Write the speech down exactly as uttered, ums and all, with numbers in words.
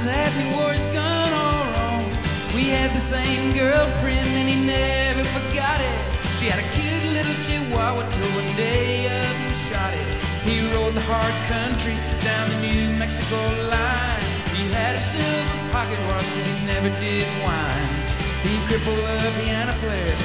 was at me, wore his gun all wrong. We had the same girlfriend and he never forgot it. She had a cute little chihuahua till one day up and shot it. He rode the hard country down the New Mexico line. He had a silver pocket watch, but he never did whine. He crippled a piano player